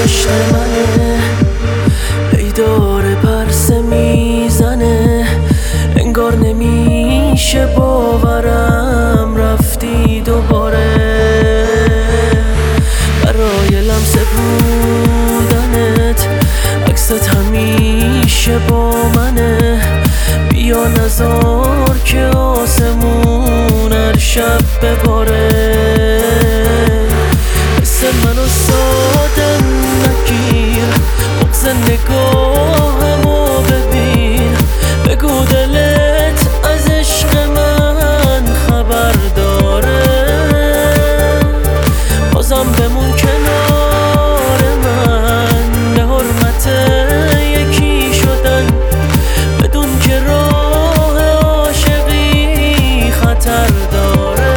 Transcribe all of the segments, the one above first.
عشق منه، ای داره پرسه میزنه، انگار نمیشه باورم رفتی دوباره. برای لمسه بودنت عکست همیشه با منه، بیا نزار که آسمون هر شب بباره. حس منو ساده نگیر، بغض نگاهمو ببین، بگو دلت از عشق من خبر داره. بازم بمون کنار من، به حرمت یکی شدن، بدون که راه عاشقی خطر داره.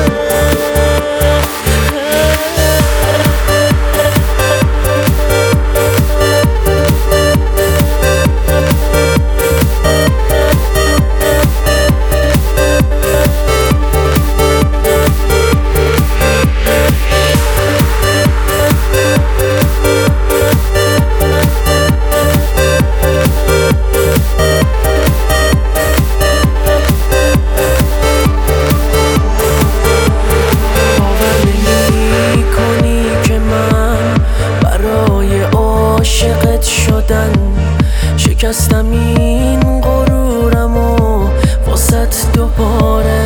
عاشقت شدن شکستم این غرورمو واسط دوباره.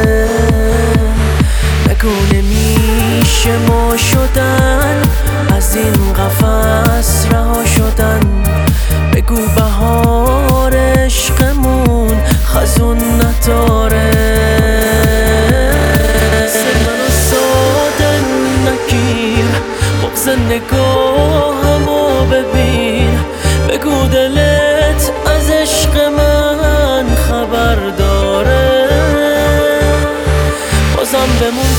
نگو نمیشه ما شدن، از این قفس رها شدن، بگو بهار عشقمون خزون نداره. منو ساده نگیر، بغض نگاهمو ببین، بگو دلت از عشق من خبر داره. بازم بمون